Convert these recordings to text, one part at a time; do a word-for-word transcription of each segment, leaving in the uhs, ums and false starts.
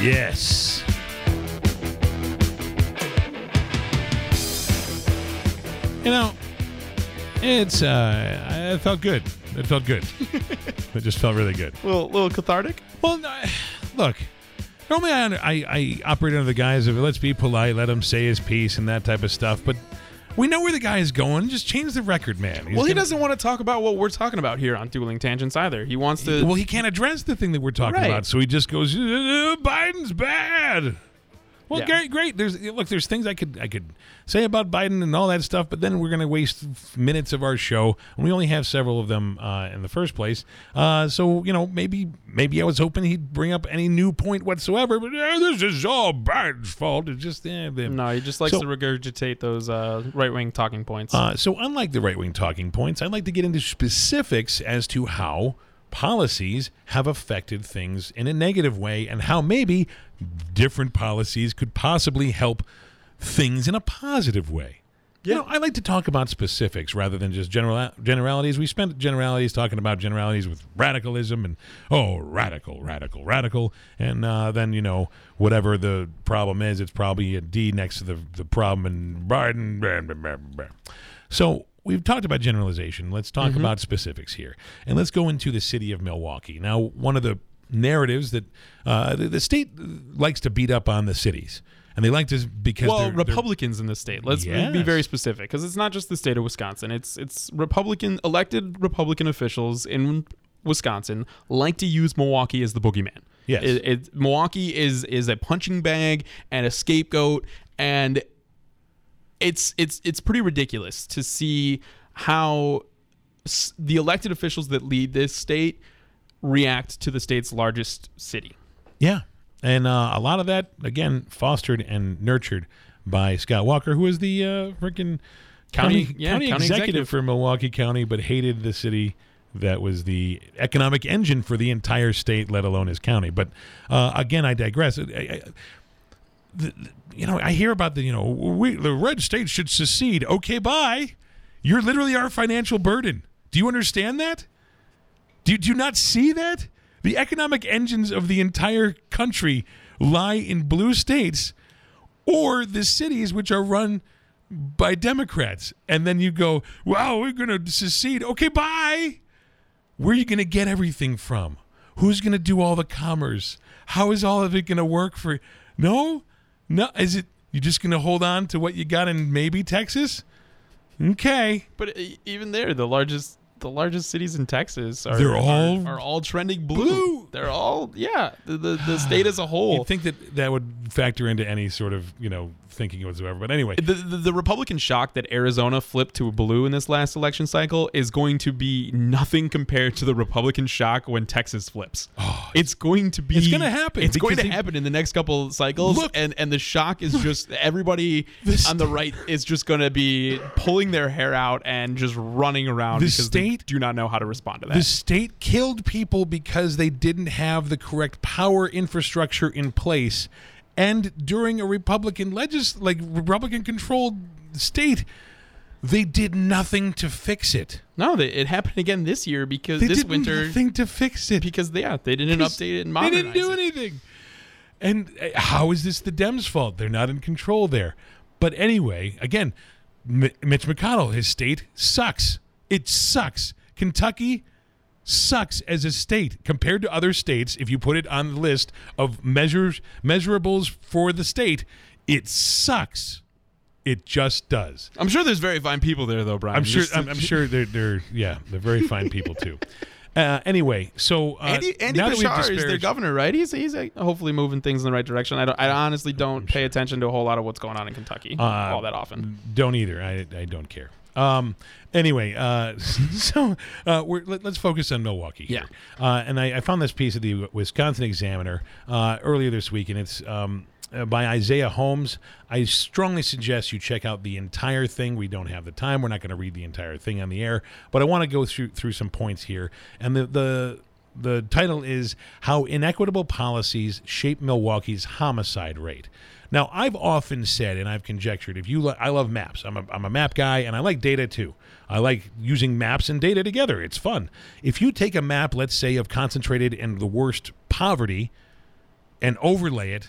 Yes. You know, it's, uh, it felt good. It felt good. It just felt really good. A little, little cathartic? Well, no, look, normally I, I, I operate under the guise of let's be polite, let him say his piece and that type of stuff, but we know where the guy is going. Just change the record, man. He's well, he gonna, doesn't want to talk about what we're talking about here on Dueling Tangents either. He wants to... Well, he can't address the thing that we're talking Right. about, so he just goes, uh, Biden's bad. Well, Yeah. great, great. There's look, there's things I could I could say about Biden and all that stuff, but then we're going to waste minutes of our show, and we only have several of them uh, in the first place. Uh, so you know, maybe maybe I was hoping he'd bring up any new point whatsoever, but uh, this is all Biden's fault. It's just eh, eh. No, he just likes So- to regurgitate those uh, right-wing talking points. Uh, so unlike the right-wing talking points, I'd like to get into specifics as to how policies have affected things in a negative way and how maybe different policies could possibly help things in a positive way. You Yeah. know, I like to talk about specifics rather than just general generalities. We spent generalities talking about generalities with radicalism and, oh, radical, radical, radical. And uh, then, you know, whatever the problem is, it's probably a D next to the, the problem and Biden. Blah, blah, blah, blah. So we've talked about generalization. Let's talk Mm-hmm. about specifics here. And let's go into the city of Milwaukee. Now, one of the narratives that uh, the, the state likes to beat up on the cities. And they like to because well, they're, they're Republicans in the state. Let's be Yes. very specific, because it's not just the state of Wisconsin. It's it's Republican elected Republican officials in Wisconsin like to use Milwaukee as the boogeyman. Yes. it, it, Milwaukee is is a punching bag and a scapegoat, and it's it's it's pretty ridiculous to see how s- the elected officials that lead this state react to the state's largest city. Yeah. And uh, a lot of that, again, fostered and nurtured by Scott Walker, who is the uh, freaking county, County- yeah, county, county executive, executive. for Milwaukee County, but hated the city that was the economic engine for the entire state, let alone his county. But uh, again, I digress. I, I, the, you know, I hear about the, you know, we, the red state should secede. Okay, bye. You're literally our financial burden. Do you understand that? Do, do you not see that? The economic engines of the entire country lie in blue states or the cities which are run by Democrats. And then you go, wow, we're going to secede. Okay, bye. Where are you going to get everything from? Who's going to do all the commerce? How is all of it going to work for... No? No. Is it... You're just going to hold on to what you got in maybe Texas? Okay. But e- even there, the largest the largest cities in Texas are They're all are, are all trending blue. blue. They're all yeah. The, the the state as a whole. You'd think that that would factor into any sort of, you know, thinking whatsoever. But anyway. The, the the Republican shock that Arizona flipped to blue in this last election cycle is going to be nothing compared to the Republican shock when Texas flips. Oh, it's going to be. it's gonna happen It's going because to they- happen in the next couple cycles, Look- and and the shock is just everybody The on the right is just going to be pulling their hair out and just running around The because state- they do not know how to respond to that. The state killed people because they didn't have the correct power infrastructure in place. And during a Republican legis- like Republican controlled state, they did nothing to fix it. no, they, it happened again this year because They this did winter nothing to fix it. because they, yeah they didn't Because update it and They modernize didn't do it. anything. And uh, how is this the Dems' fault? They're not in control there. But anyway, again, M- Mitch McConnell, his state sucks. It sucks. Kentucky sucks as a state compared to other states. If you put it on the list of measures, measurables for the state, it sucks. It just does. I'm sure there's very fine people there, though, Brian. I'm sure. Just- I'm, I'm sure they're, they're. Yeah, they're very fine people too. Uh, anyway, so uh, Andy, Andy now that we've Bashar is their disparaged- governor, right? He's he's uh, hopefully moving things in the right direction. I don't. I honestly don't pay attention to a whole lot of what's going on in Kentucky Uh, all that often. Don't either. I, I don't care. Um, anyway, uh, so uh, we're, let, let's focus on Milwaukee here. Yeah. Uh, and I, I found this piece of the Wisconsin Examiner uh, earlier this week, and it's um, uh, by Isaiah Holmes. I strongly suggest you check out the entire thing. We don't have the time. We're not going to read the entire thing on the air, but I want to go through through some points here. And the the the title is How Inequitable Policies Shape Milwaukee's Homicide Rate. Now, I've often said, and I've conjectured, if you, lo- I love maps. I'm a, I'm a map guy, and I like data too. I like using maps and data together. It's fun. If you take a map, let's say, of concentrated and the worst poverty, and overlay it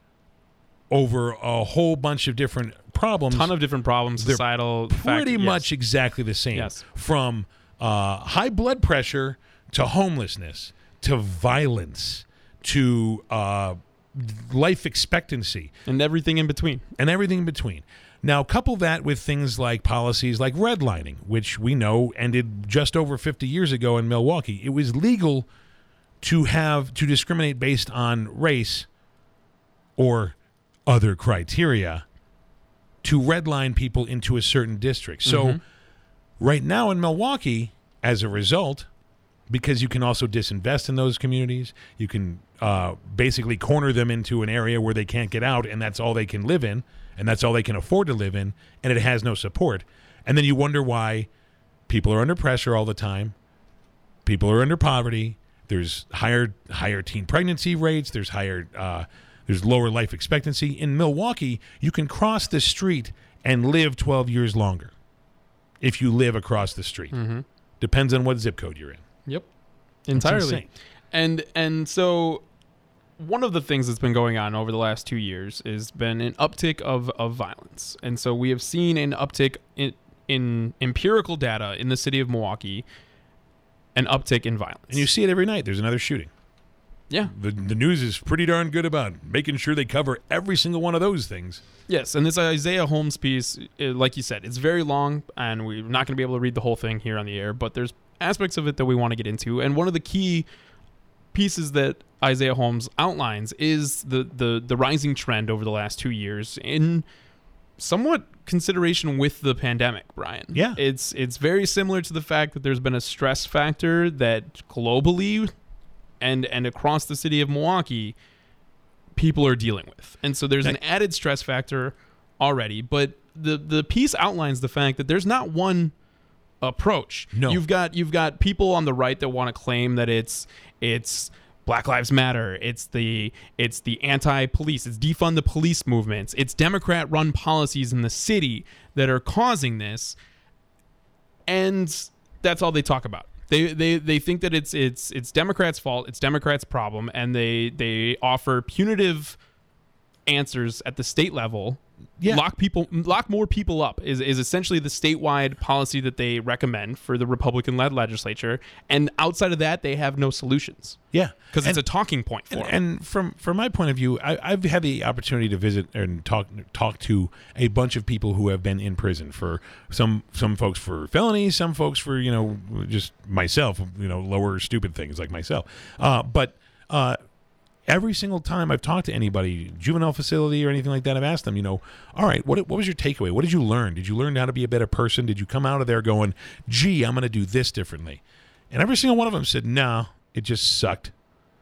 over a whole bunch of different problems. Ton of different problems, They're societal. pretty factors, much yes. exactly the same. Yes. From uh, high blood pressure to homelessness to violence to uh, life expectancy and everything in between. and everything in between. Now, couple that with things like policies like redlining, which we know ended just over fifty years ago in Milwaukee. It was legal to have to discriminate based on race or other criteria to redline people into a certain district. So Mm-hmm. right now in Milwaukee, as a result, because you can also disinvest in those communities, you can uh, basically corner them into an area where they can't get out, and that's all they can live in, and that's all they can afford to live in, and it has no support. And then you wonder why people are under pressure all the time. People are under poverty. There's higher higher teen pregnancy rates. There's higher uh, there's lower life expectancy. In Milwaukee, you can cross the street and live twelve years longer if you live across the street. Mm-hmm. Depends on what zip code you're in. Yep. It's Entirely. insane. And and so one of the things that's been going on over the last two years has been an uptick of, of violence. And so we have seen an uptick in, in empirical data in the city of Milwaukee, an uptick in violence. And you see it every night. There's another shooting. Yeah. The, the news is pretty darn good about making sure they cover every single one of those things. Yes, and this Isaiah Holmes piece, uh, like you said, it's very long, and we're not going to be able to read the whole thing here on the air, but there's aspects of it that we want to get into. And one of the key pieces that Isaiah Holmes outlines is the, the, the rising trend over the last two years in somewhat consideration with the pandemic, Brian. Yeah. It's it's very similar to the fact that there's been a stress factor that globally and and across the city of Milwaukee people are dealing with. And so there's an added stress factor already, but the the piece outlines the fact that there's not one approach. No. You've got you've got people on the right that want to claim that it's it's Black Lives Matter, it's the it's the anti-police, it's defund the police movements, it's Democrat-run policies in the city that are causing this, and that's all they talk about. They they they think that it's it's it's Democrats' fault, it's Democrats' problem, and they they offer punitive answers at the state level. Yeah. Lock people, lock more people up is, is essentially the statewide policy that they recommend for the Republican-led legislature. And outside of that, they have no solutions. Yeah. Because it's And- a talking point for And, them. and from from my point of view, I, I've had the opportunity to visit and talk talk to a bunch of people who have been in prison for some some folks for felonies, some folks for you know just myself, you know lower stupid things like myself. Uh, but uh, every single time I've talked to anybody, juvenile facility or anything like that, I've asked them, you know, all right, what what was your takeaway? What did you learn? Did you learn how to be a better person? Did you come out of there going, gee, I'm going to do this differently? And every single one of them said, no, it just sucked.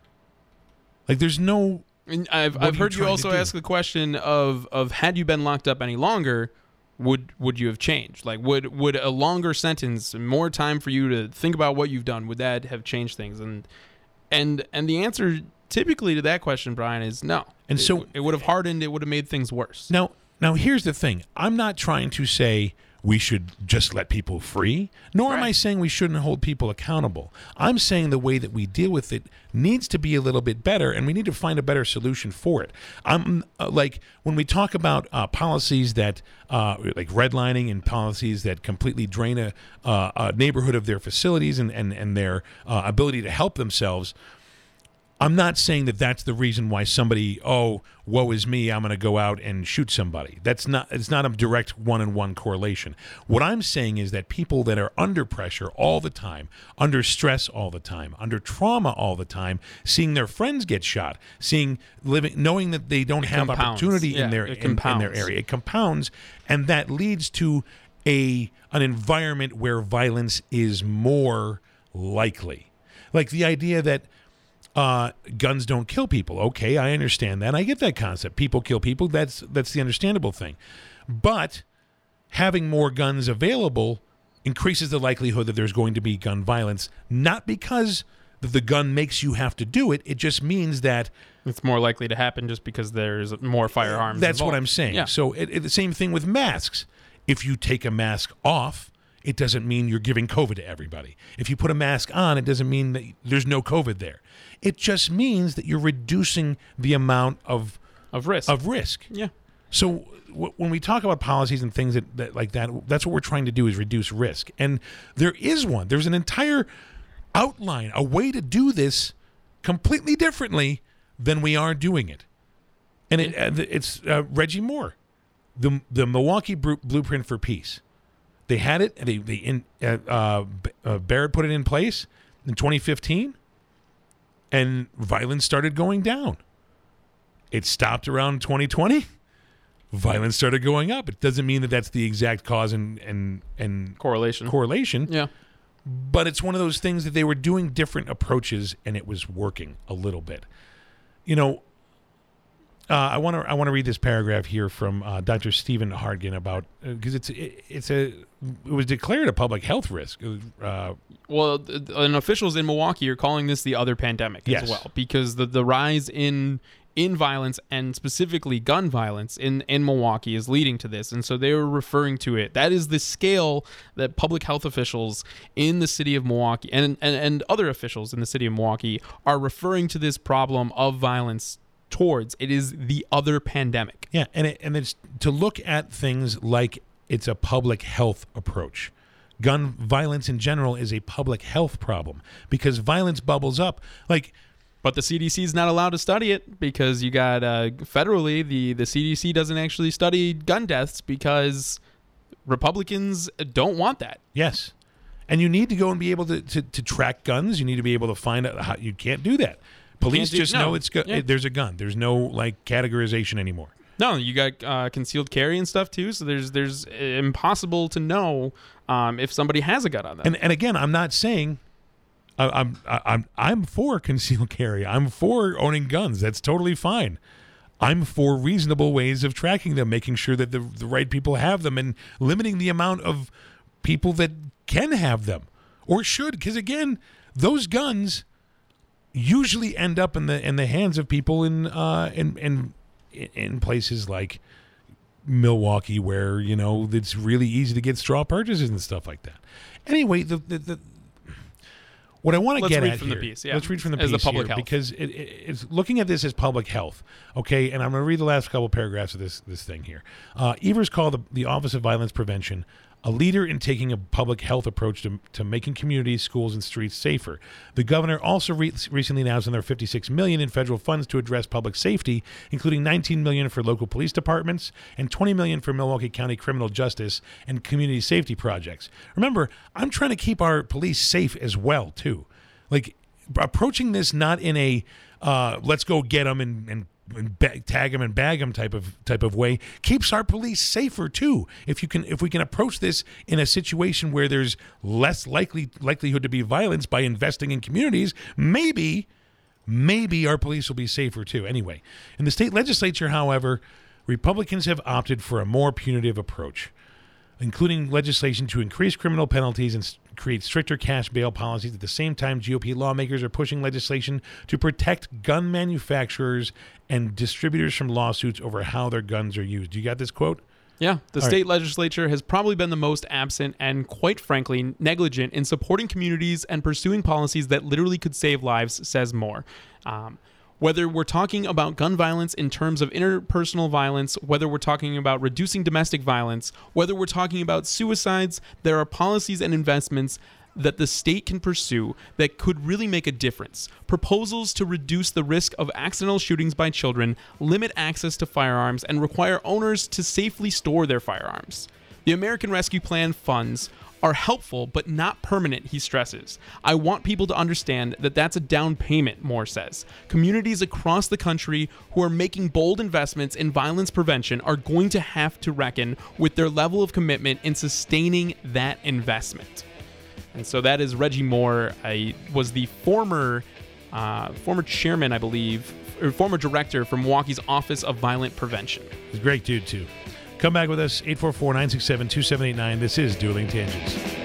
Like there's no And I've what are I've you heard you trying to also do? ask the question of of had you been locked up any longer, would would you have changed? Like would would a longer sentence, more time for you to think about what you've done, would that have changed things? And and and the answer typically to that question, Brian, is no. And It- so- it would have hardened. It would have made things worse. Now, now here's the thing. I'm not trying to say we should just let people free, nor am Right. I saying we shouldn't hold people accountable. I'm saying the way that we deal with it needs to be a little bit better, and we need to find a better solution for it. I'm uh, like when we talk about uh, policies that, uh, like redlining and policies that completely drain a, uh, a neighborhood of their facilities and and and their uh, ability to help themselves. I'm not saying that that's the reason why somebody, oh, woe is me, I'm going to go out and shoot somebody. That's not, it's not a direct one-on-one correlation. What I'm saying is that people that are under pressure all the time, under stress all the time, under trauma all the time, seeing their friends get shot, seeing, living, knowing that they don't have compounds. opportunity Yeah, in their it in, in their compounds. area, it compounds, and that leads to a an environment where violence is more likely. Like the idea that Uh, guns don't kill people. Okay, I understand that. I get that concept. People kill people. That's that's the understandable thing. But having more guns available increases the likelihood that there's going to be gun violence, not because the, the gun makes you have to do it. It just means that It's more likely to happen just because there's more firearms. that's what involved. I'm saying. Yeah. So it, it, the same thing with masks. If you take a mask off, it doesn't mean you're giving COVID to everybody. If you put a mask on, it doesn't mean that there's no COVID there. It just means that you're reducing the amount of Of risk. of risk. Yeah. So w- when we talk about policies and things that, that like that, that's what we're trying to do is reduce risk. And there is one. There's an entire outline, a way to do this completely differently than we are doing it. And it, uh, it's uh, Reggie Moore, the the Milwaukee Bru- Blueprint for Peace. They had it. They they in uh, uh, uh, Barrett put it in place in twenty fifteen, and violence started going down. It stopped around twenty twenty. Violence started going up. It doesn't mean that that's the exact cause and and and Correlation. correlation. Yeah. But it's one of those things that they were doing different approaches, and it was working a little bit. You know, uh, I want to I want to read this paragraph here from uh, Doctor Stephen Hartgen about because uh, it's it, it's a it was declared a public health risk. Uh, Well, th- and officials in Milwaukee are calling this the other pandemic Yes. as well, because the the rise in in violence, and specifically gun violence in, in Milwaukee, is leading to this. And so they were referring to it. That is the scale that public health officials in the city of Milwaukee and, and, and other officials in the city of Milwaukee are referring to this problem of violence towards. It is the other pandemic. yeah, and it, and it's to look at things like it's a public health approach. Gun violence in general is a public health problem because violence bubbles up. Like, But the C D C is not allowed to study it because you got uh, federally, the, the C D C doesn't actually study gun deaths because Republicans don't want that. yes. And you need to go and be able to, to, to track guns. You need to be able to find out how you can't do that. Police do- just no. know it's go- Yeah. there's a gun. There's no like categorization anymore. No, you got uh, concealed carry and stuff too. So there's there's uh, impossible to know um, if somebody has a gun on them. And and again, I'm not saying I, I'm I, I'm I'm for concealed carry. I'm for owning guns. That's totally fine. I'm for reasonable ways of tracking them, making sure that the the right people have them, and limiting the amount of people that can have them or should. Because again, those guns usually end up in the in the hands of people in uh in in in places like Milwaukee, where you know it's really easy to get straw purchases and stuff like that. Anyway, the the, the what I want to Let's get read at from the here, piece, yeah. let's read from the As the piece public here, health. because it, it, it's looking at this as public health, okay? And I'm going to read the last couple paragraphs of this this thing here. Uh, Evers called the, the Office of Violence Prevention a leader in taking a public health approach to, to making communities, schools, and streets safer. The governor also re- recently announced another fifty-six million dollars in federal funds to address public safety, including nineteen million dollars for local police departments and twenty million dollars for Milwaukee County criminal justice and community safety projects. Remember, I'm trying to keep our police safe as well, too. Like, approaching this not in a uh, let's go get them and, and and ba- tag them and bag them type of type of way keeps our police safer too. If you can, if we can approach this in a situation where there's less likely likelihood to be violence by investing in communities, maybe, maybe our police will be safer too. Anyway, in the state legislature, however, Republicans have opted for a more punitive approach, including legislation to increase criminal penalties and s- create stricter cash bail policies. At the same time, G O P lawmakers are pushing legislation to protect gun manufacturers and distributors from lawsuits over how their guns are used. You got this quote? Yeah, the All state legislature has probably been the most absent and, quite frankly, negligent in supporting communities and pursuing policies that literally could save lives, says Moore. Um, whether we're talking about gun violence in terms of interpersonal violence, whether we're talking about reducing domestic violence, whether we're talking about suicides, there are policies and investments that the state can pursue that could really make a difference. Proposals to reduce the risk of accidental shootings by children, limit access to firearms, and require owners to safely store their firearms. The American Rescue Plan funds are helpful but not permanent, he stresses. I want people to understand that that's a down payment, Moore says. Communities across the country who are making bold investments in violence prevention are going to have to reckon with their level of commitment in sustaining that investment. And so that is Reggie Moore. I was the former uh, former chairman, I believe, or former director for Milwaukee's Office of Violent Prevention. He's a great dude, too. Come back with us, eight four four, nine six seven, two seven eight nine. This is Dueling Tangents.